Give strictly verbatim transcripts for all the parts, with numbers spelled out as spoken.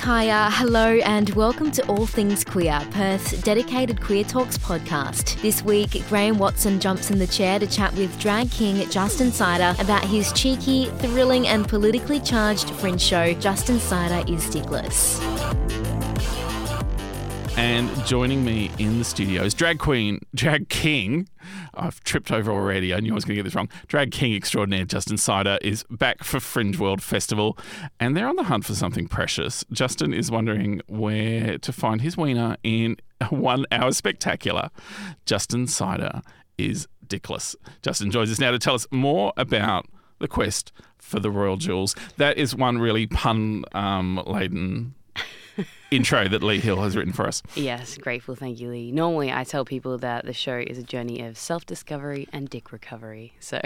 Hiya, hello and welcome to All Things Queer, Perth's dedicated Queer Talks podcast. This week, Graham Watson jumps in the chair to chat with drag king Justin Cider about his cheeky, thrilling and politically charged fringe show, Justin Cider is Dickless. And joining me in the studio is drag queen, drag king, I've tripped over already, I knew I was going to get this wrong, drag king extraordinaire Justin Cider is back for Fringe World Festival and they're on the hunt for something precious. Justin is wondering where to find his wiener in a one-hour spectacular. Justin Cider is Dickless. Justin joins us now to tell us more about the quest for the royal jewels. That is one really pun-laden um, intro that Lee Hill has written for us. Yes, grateful. Thank you, Lee. Normally, I tell people that the show is a journey of self-discovery and dick recovery. So,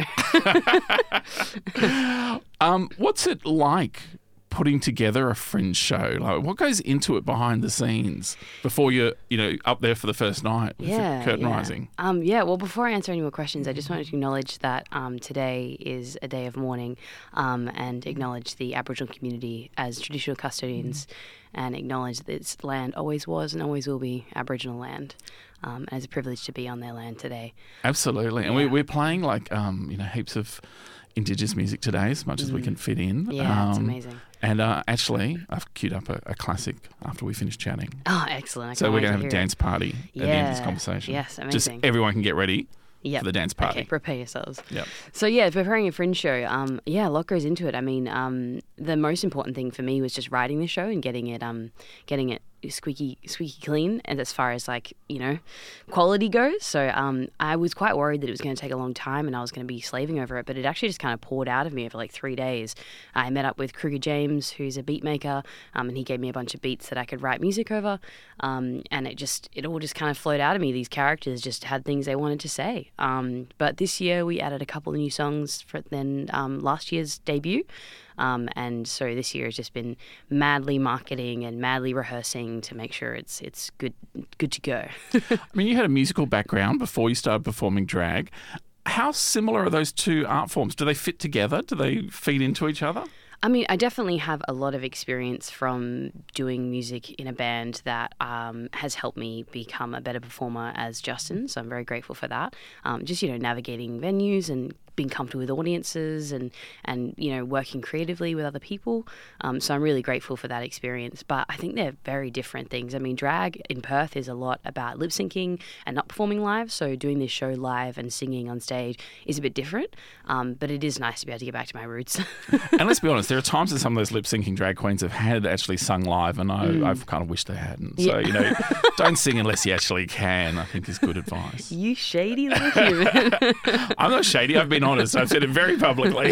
um, what's it like putting together a fringe show? Like, what goes into it behind the scenes before you're, you know, up there for the first night with yeah, the curtain yeah. rising? Um, yeah. Well, before I answer any more questions, I just wanted to acknowledge that um, today is a day of mourning, um, and acknowledge the Aboriginal community as traditional custodians. Mm. And acknowledge that this land always was and always will be Aboriginal land. Um, and it's a privilege to be on their land today. Absolutely. And yeah. we, we're playing like, um, you know, heaps of Indigenous music today as much mm. as we can fit in. Yeah, um, it's amazing. And uh, actually, I've queued up a, a classic after we finish chatting. Oh, excellent. I so we're going to have a it. dance party yeah. at the end of this conversation. Yes, amazing. Just everyone can get ready. Yep. For the dance party. Okay, prepare yourselves. Yep. So yeah, preparing a fringe show, um, yeah, a lot goes into it. I mean, um, the most important thing for me was just writing the show and getting it, um, getting it squeaky, squeaky clean. And as far as like, you know, quality goes. So um, I was quite worried that it was going to take a long time and I was going to be slaving over it, but it actually just kind of poured out of me over like three days. I met up with Kruger James, who's a beat maker, um, and he gave me a bunch of beats that I could write music over. Um, and it just, it all just kind of flowed out of me. These characters just had things they wanted to say. Um, but this year we added a couple of new songs for then um, last year's debut. Um, and so this year has just been madly marketing and madly rehearsing to make sure it's it's good good to go. I mean, you had a musical background before you started performing drag. How similar are those two art forms? Do they fit together? Do they feed into each other? I mean, I definitely have a lot of experience from doing music in a band that um, has helped me become a better performer as Justin. So I'm very grateful for that. Um, just, you know, navigating venues and being comfortable with audiences and, and you know, working creatively with other people. Um, so I'm really grateful for that experience. But I think they're very different things. I mean, drag in Perth is a lot about lip syncing and not performing live. So doing this show live and singing on stage is a bit different. Um, but it is nice to be able to get back to my roots. And let's be honest, there are times that some of those lip syncing drag queens have had actually sung live, and I, mm. I've kind of wished they hadn't. So, yeah. you know, don't sing unless you actually can, I think is good advice. You shady little human. I'm not shady, I've been honest. I've said it very publicly.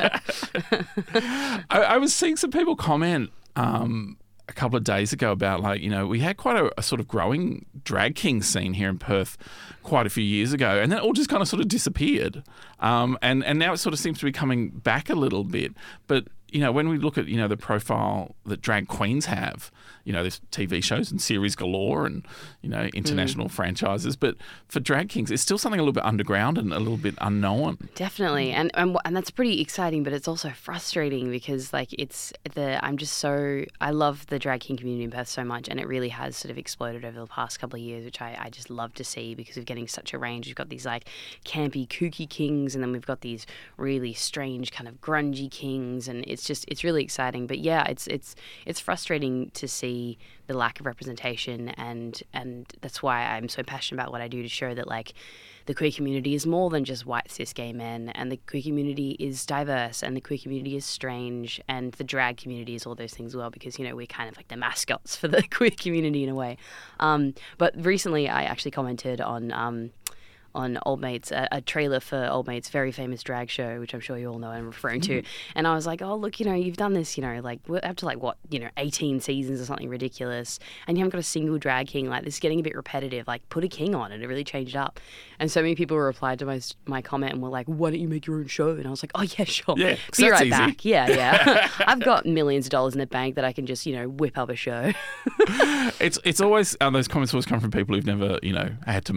I, I was seeing some people comment um, a couple of days ago about, like, you know, we had quite a, a sort of growing drag king scene here in Perth quite a few years ago, and then it all just kind of sort of disappeared. Um, and, and now it sort of seems to be coming back a little bit. But, you know, when we look at, you know, the profile that drag queens have, you know, there's T V shows and series galore and, you know, international mm. franchises. But for drag kings, it's still something a little bit underground and a little bit unknown. Definitely. And, and and that's pretty exciting, but it's also frustrating because, like, it's the, I'm just so, I love the drag king community in Perth so much, and it really has sort of exploded over the past couple of years, which I, I just love to see because we're getting such a range. We've got these, like, campy, kooky kings, and then we've got these really strange kind of grungy kings, and it's just, it's really exciting. But yeah, it's it's it's frustrating to see the lack of representation, and and that's why I'm so passionate about what I do, to show that, like, the queer community is more than just white cis gay men, and the queer community is diverse, and the queer community is strange, and the drag community is all those things as well, because, you know, we're kind of like the mascots for the queer community in a way. Um, but recently I actually commented on um, on Old Mates, a, a trailer for Old Mates' very famous drag show, which I'm sure you all know I'm referring to. And I was like, oh, look, you know, you've done this, you know, like up to like, what, you know, eighteen seasons or something ridiculous, and you haven't got a single drag king. Like, this is getting a bit repetitive. Like, put a king on it. It really changed it up. And so many people replied to my my comment and were like, why don't you make your own show? And I was like, oh, yeah, sure. Yeah, be right easy. back. Yeah, yeah. I've got millions of dollars in the bank that I can just, you know, whip up a show. It's it's always, uh, those comments always come from people who've never, you know, had to make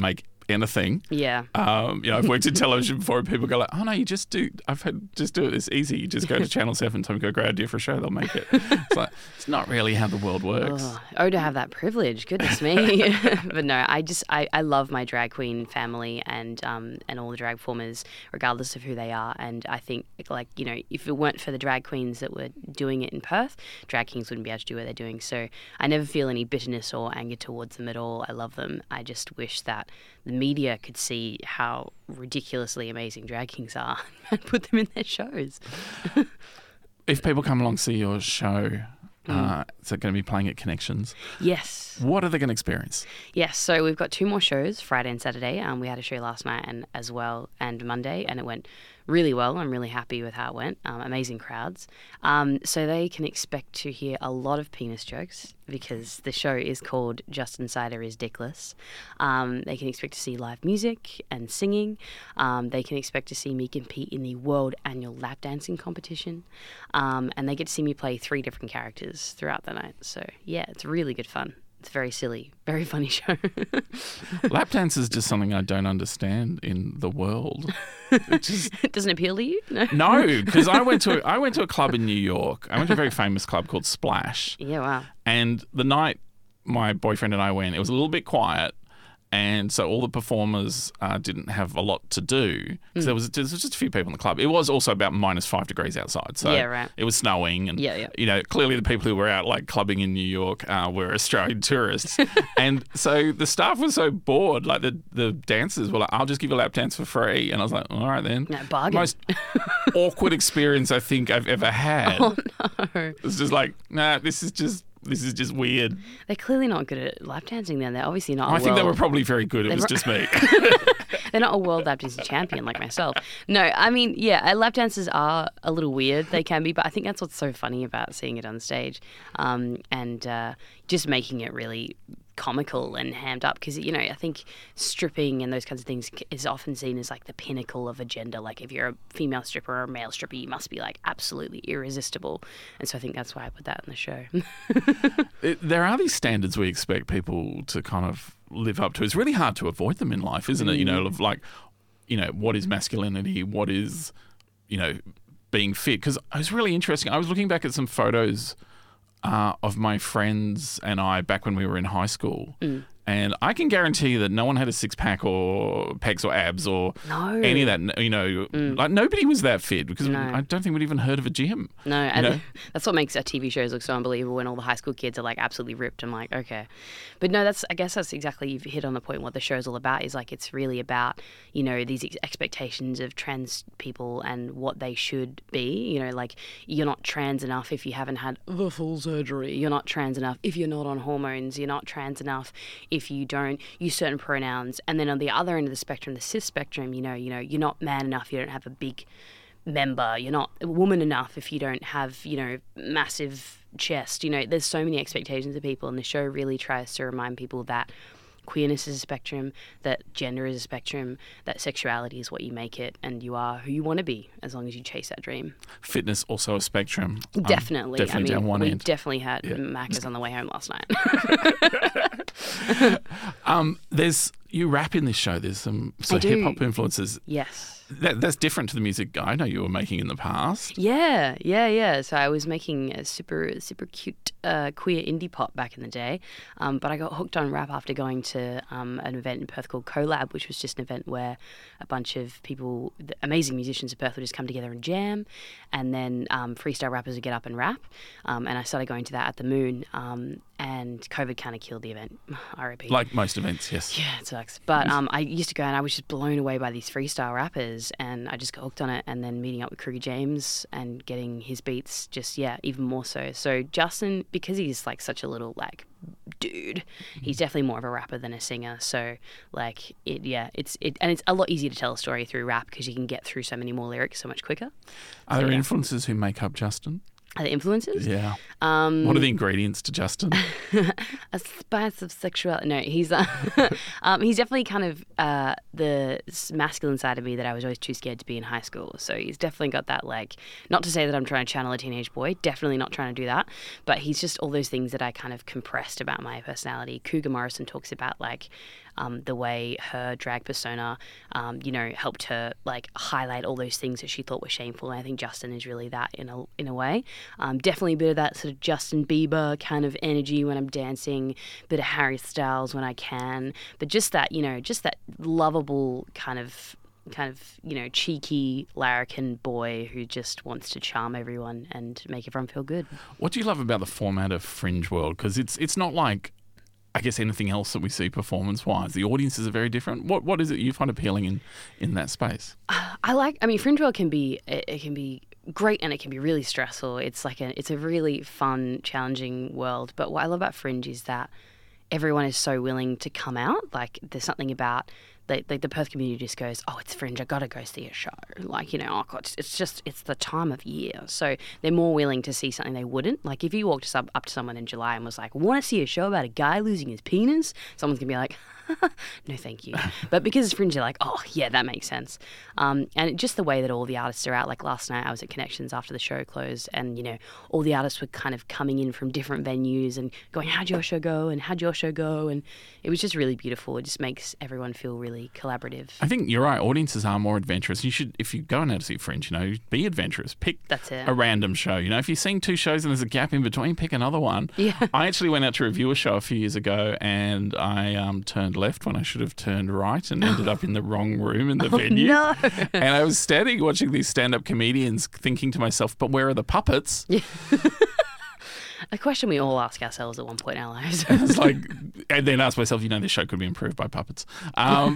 anything. Yeah. Um, you know, I've worked in television before, and people go like, "Oh no, you just do." I've had just do it. It's easy. You just go to Channel Seven, tell them go, great idea for a show, they'll make it. It's like it's not really how the world works. Oh, oh, to have that privilege, goodness me. But no, I just I, I love my drag queen family and um and all the drag performers, regardless of who they are. And I think like you know, if it weren't for the drag queens that were doing it in Perth, drag kings wouldn't be able to do what they're doing. So I never feel any bitterness or anger towards them at all. I love them. I just wish that the media could see how ridiculously amazing drag kings are and put them in their shows. If people come along see your show, uh, is it going to be playing at Connections? Yes. What are they going to experience? Yes, so we've got two more shows, Friday and Saturday. Um, we had a show last night and as well, and Monday, and it went really well. I'm really happy with how it went. Um, amazing crowds. Um, so they can expect to hear a lot of penis jokes because the show is called Justin Cider is Dickless. Um, they can expect to see live music and singing. Um, they can expect to see me compete in the World Annual Lap Dancing Competition. Um, and they get to see me play three different characters throughout the night. So yeah, it's really good fun. It's very silly, very funny show. Lap dance is just something I don't understand in the world. It just It doesn't appeal to you? No. no, because I went to a, I went to a club in New York. I went to a very famous club called Splash. Yeah, wow. And the night my boyfriend and I went, it was a little bit quiet. And so all the performers uh, didn't have a lot to do because mm. there, was, there was just a few people in the club. It was also about minus five degrees outside. So yeah, right. It was snowing. And, yeah, yeah. you know, clearly the people who were out like clubbing in New York uh, were Australian tourists. And so the staff was so bored. Like the, the dancers were like, I'll just give you a lap dance for free. And I was like, all right then. No, bargain. Most awkward experience I think I've ever had. Oh, no. It's just like, nah, this is just... This is just weird. They're clearly not good at lap dancing then. They're obviously not. I a think they world... were probably very good. It they was were... just me. They're not a world lap dancing champion like myself. No, I mean, yeah, lap dances are a little weird. They can be, but I think that's what's so funny about seeing it on stage um, and uh, just making it really comical and hammed up because, you know, I think stripping and those kinds of things is often seen as like the pinnacle of a gender. Like if you're a female stripper or a male stripper, you must be like absolutely irresistible. And so I think that's why I put that in the show. it, there are these standards we expect people to kind of live up to. It's really hard to avoid them in life, isn't it? You know, of like, you know, what is masculinity? What is, you know, being fit? Because it was really interesting. I was looking back at some photos Uh, of my friends and I back when we were in high school. Mm. And I can guarantee you that no one had a six-pack or pecs or abs or no. any of that. You know, mm. like nobody was that fit because no. I don't think we'd even heard of a gym. No, and know? That's what makes our T V shows look so unbelievable when all the high school kids are like absolutely ripped. I'm like, okay. But no, that's I guess that's exactly, you've hit on the point. What the show's all about is like it's really about, you know, these ex- expectations of trans people and what they should be. You know, like you're not trans enough if you haven't had the full surgery. You're not trans enough if you're not on hormones. You're not trans enough if you don't use certain pronouns. And then on the other end of the spectrum, the cis spectrum, you know, you know, you're not man enough, you don't have a big member, you're not a woman enough if you don't have, you know, massive chest. You know, there's so many expectations of people, and the show really tries to remind people that queerness is a spectrum, that gender is a spectrum, that sexuality is what you make it, and you are who you want to be as long as you chase that dream. Fitness also a spectrum. Definitely. Um, definitely I mean, down one we end. definitely had yeah. Macca's on the way home last night. um, there's you rap in this show. There's some so hip hop influences. Yes. That, that's different to the music I know you were making in the past. Yeah, yeah, yeah. So I was making a super, super cute uh, queer indie pop back in the day, um, but I got hooked on rap after going to um, an event in Perth called Collab, which was just an event where a bunch of people, the amazing musicians of Perth, would just come together and jam, and then um, freestyle rappers would get up and rap. Um, and I started going to that at the Moon, um, and COVID kind of killed the event. R I P. Like most events, yes. Yeah, it sucks. But um, I used to go and I was just blown away by these freestyle rappers, and I just got hooked on it, and then meeting up with Kruger James and getting his beats just, yeah, even more so. So Justin, because he's like such a little like dude, he's definitely more of a rapper than a singer. So like it, yeah, it's it, and it's a lot easier to tell a story through rap because you can get through so many more lyrics so much quicker. Are so, there yeah. influences who make up Justin? Are the influences? Yeah. Um, what are the ingredients to Justin? A spice of sexuality. No, he's uh, um, he's definitely kind of uh, the masculine side of me that I was always too scared to be in high school. So he's definitely got that, like, not to say that I'm trying to channel a teenage boy, definitely not trying to do that, but he's just all those things that I kind of compressed about my personality. Cougar Morrison talks about, like, um, the way her drag persona, um, you know, helped her like highlight all those things that she thought were shameful. And I think Justin is really that in a in a way. Um, definitely a bit of that sort of Justin Bieber kind of energy when I'm dancing, a bit of Harry Styles when I can, but just that, you know, just that lovable kind of kind of, you know, cheeky larrikin boy who just wants to charm everyone and make everyone feel good. What do you love about the format of Fringe World? Because it's it's not like, I guess, anything else that we see performance-wise. The audiences are very different. What What is it you find appealing in, in that space? I like, I mean, Fringe World can be, it, it can be great and it can be really stressful. It's like a, it's a really fun, challenging world. But what I love about Fringe is that everyone is so willing to come out. Like, there's something about the, the, the Perth community just goes, oh, it's Fringe, I gotta go see a show. Like, you know, oh God, it's just, it's the time of year. So they're more willing to see something they wouldn't. Like, if you walked up, up to someone in July and was like, want to see a show about a guy losing his penis? Someone's gonna be like, no, thank you. But because it's Fringe, you're like, oh, yeah, that makes sense. Um, and just the way that all the artists are out. Like last night, I was at Connections after the show closed, and, you know, all the artists were kind of coming in from different venues and going, how'd your show go? And how'd your show go? And it was just really beautiful. It just makes everyone feel really collaborative. I think you're right. Audiences are more adventurous. You should, if you're going out to see Fringe, you know, be adventurous. Pick That's it. a random show. You know, if you're seeing two shows and there's a gap in between, pick another one. Yeah. I actually went out to review a show a few years ago, and I um, turned left when I should have turned right and ended up in the wrong room in the Oh, venue. no. And I was standing watching these stand-up comedians thinking to myself, but where are the puppets? Yeah. A question we all ask ourselves at one point in our lives. It's like, and then ask myself, you know, this show could be improved by puppets. Um,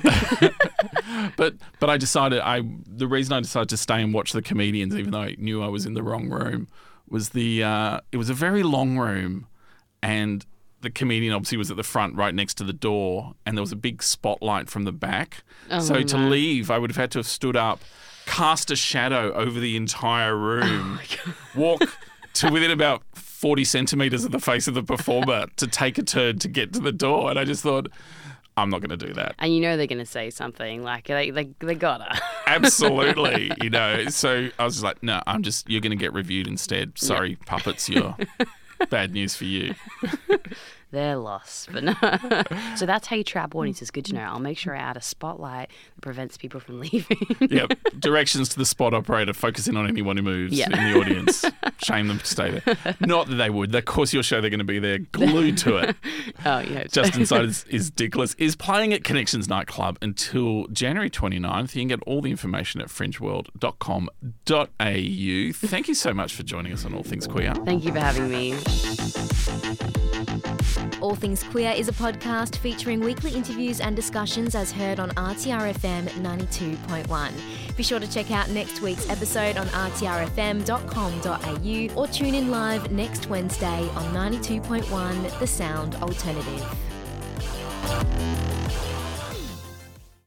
but but I decided, I the reason I decided to stay and watch the comedians, even though I knew I was in the wrong room, was the uh, it was a very long room, and the comedian obviously was at the front right next to the door, and there was a big spotlight from the back. Oh, so no. to leave, I would have had to have stood up, cast a shadow over the entire room, Oh, walk to within about forty centimetres of the face of the performer to take a turn to get to the door. And I just thought, I'm not going to do that. And you know they're going to say something like, they, they, they gotta. Absolutely. You know, so I was just like, no, I'm just, you're going to get reviewed instead. Sorry, Yep. puppets, you're bad news for you. Their loss. But no. So that's how you trap audiences. Good to know. I'll make sure I add a spotlight that prevents people from leaving. Yep. Directions to the spot operator. Focus in on anyone who moves Yeah. in the audience. Shame them to stay there. Not that they would. Of course, your show, they're going to be there glued to it. Oh, yeah. Just Inside is, is Dickless is playing at Connections Nightclub until January twenty-ninth. You can get all the information at fringe world dot com dot a u. Thank you so much for joining us on All Things Queer. Thank you for having me. All Things Queer is a podcast featuring weekly interviews and discussions as heard on R T R F M ninety-two point one. Be sure to check out next week's episode on r t r f m dot com dot a u or tune in live next Wednesday on ninety-two point one The Sound Alternative.